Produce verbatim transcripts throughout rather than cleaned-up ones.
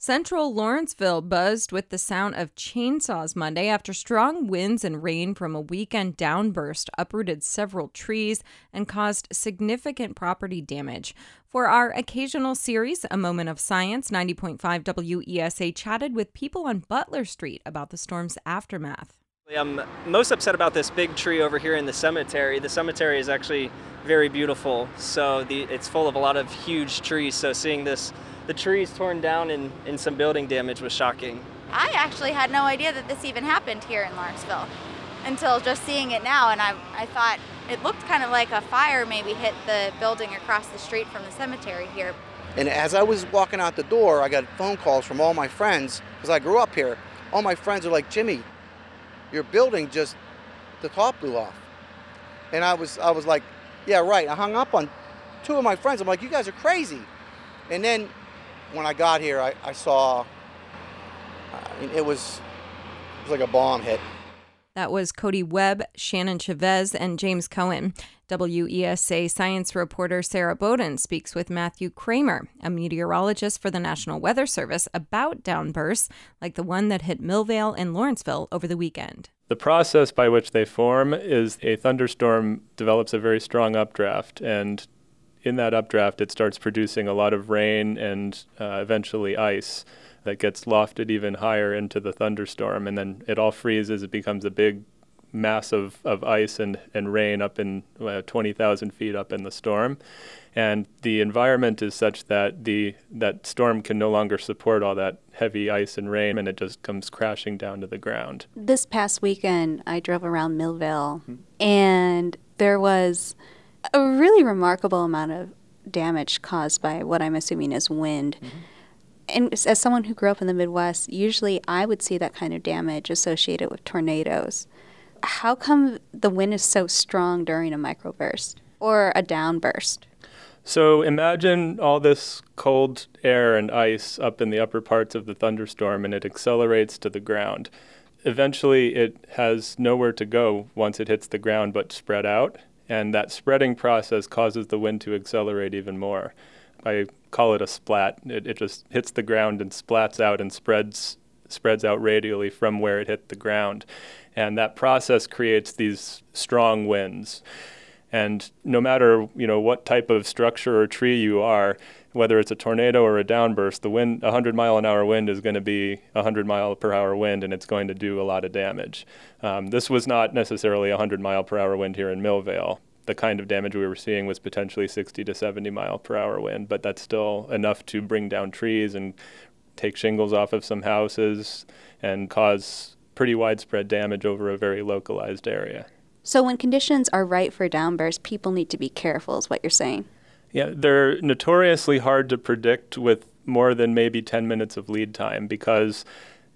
Central Lawrenceville buzzed with the sound of chainsaws Monday after strong winds and rain from a weekend downburst uprooted several trees and caused significant property damage. For our occasional series, A Moment of Science, ninety point five W E S A chatted with people on Butler Street about the storm's aftermath. I'm most upset about this big tree over here in the cemetery. The cemetery is actually very beautiful, so the, it's full of a lot of huge trees. So seeing this, the trees torn down and, and some building damage was shocking. I actually had no idea that this even happened here in Lawrenceville until just seeing it now, and I, I thought it looked kind of like a fire maybe hit the building across the street from the cemetery here. And as I was walking out the door, I got phone calls from all my friends, because I grew up here. All my friends are like, Jimmy, your building just, the top blew off. And I was I was like, yeah, right. I hung up on two of my friends. I'm like, you guys are crazy. And then when I got here, I, I saw, I mean, it was, it was like a bomb hit. That was Cody Webb, Shannon Chavez, and James Cohen. W E S A science reporter Sarah Bowden speaks with Matthew Kramer, a meteorologist for the National Weather Service, about downbursts like the one that hit Millvale and Lawrenceville over the weekend. The process by which they form is a thunderstorm develops a very strong updraft, and in that updraft it starts producing a lot of rain and uh, eventually ice that gets lofted even higher into the thunderstorm, and then it all freezes. It becomes a big mass of, of ice and, and rain up in uh, twenty thousand feet up in the storm. And the environment is such that the that storm can no longer support all that heavy ice and rain, and it just comes crashing down to the ground. This past weekend, I drove around Millvale, mm-hmm. and there was a really remarkable amount of damage caused by what I'm assuming is wind. Mm-hmm. And as someone who grew up in the Midwest, usually I would see that kind of damage associated with tornadoes. How come the wind is so strong during a microburst or a downburst? So imagine all this cold air and ice up in the upper parts of the thunderstorm, and it accelerates to the ground. Eventually, it has nowhere to go once it hits the ground but spread out, and that spreading process causes the wind to accelerate even more. I call it a splat. It, it just hits the ground and splats out and spreads spreads out radially from where it hit the ground. And that process creates these strong winds. And no matter, you know, what type of structure or tree you are, whether it's a tornado or a downburst, the wind, a hundred mile an hour wind is going to be a hundred mile per hour wind, and it's going to do a lot of damage. Um, this was not necessarily a hundred mile per hour wind here in Millvale. The kind of damage we were seeing was potentially sixty to seventy mile per hour wind, but that's still enough to bring down trees and take shingles off of some houses and cause pretty widespread damage over a very localized area. So when conditions are right for downbursts, people need to be careful, is what you're saying? Yeah, they're notoriously hard to predict with more than maybe ten minutes of lead time, because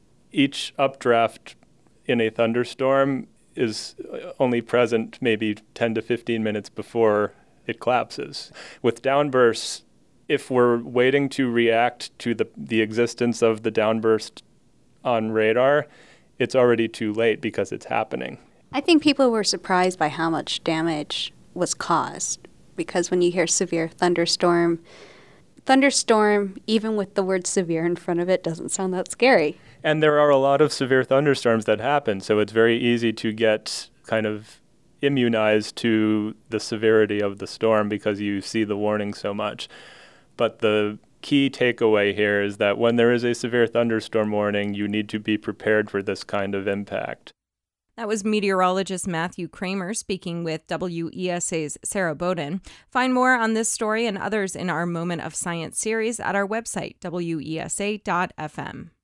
each updraft in a thunderstorm is only present maybe ten to fifteen minutes before it collapses. With downbursts, if we're waiting to react to the, the existence of the downburst on radar, it's already too late because it's happening. I think people were surprised by how much damage was caused, because when you hear severe thunderstorm, thunderstorm, even with the word severe in front of it, doesn't sound that scary. And there are a lot of severe thunderstorms that happen, so it's very easy to get kind of immunized to the severity of the storm because you see the warning so much. But the key takeaway here is that when there is a severe thunderstorm warning, you need to be prepared for this kind of impact. That was meteorologist Matthew Kramer speaking with W E S A's Sarah Bowden. Find more on this story and others in our Moment of Science series at our website, W E S A dot F M.